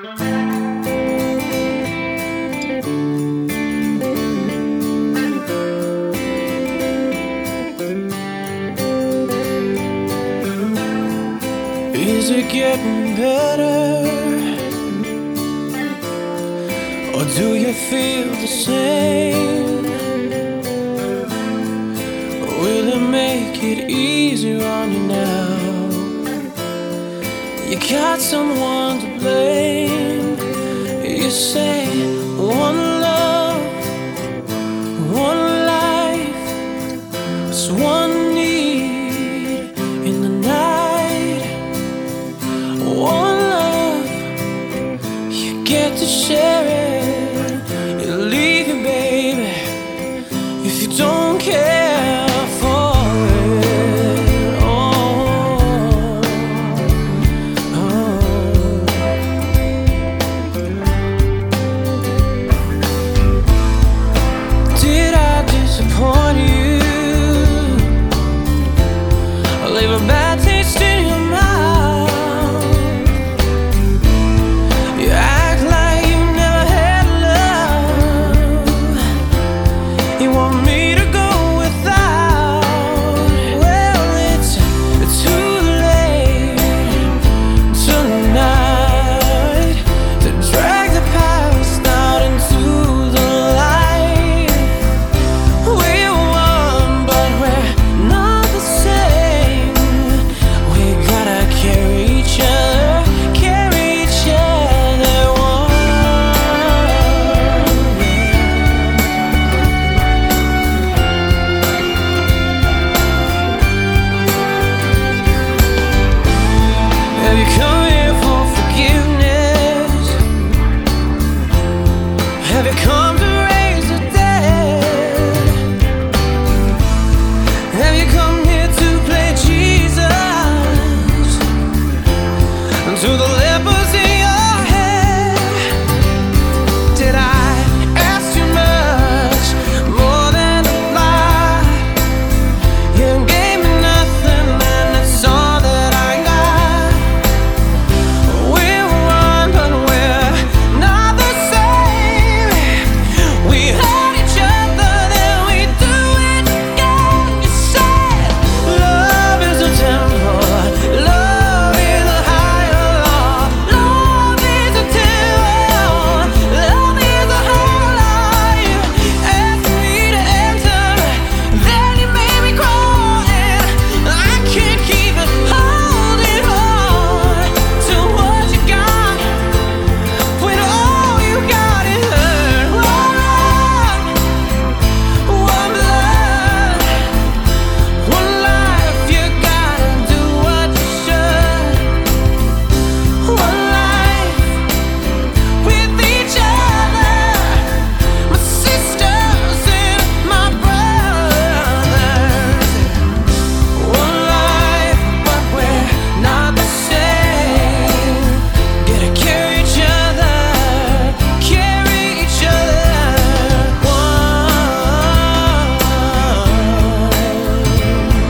Is it getting better? Or do you feel the same? Will it make it easier on you now? You got someone to blame. You say one love, one life, it's one need in the night. One love, you get to share it.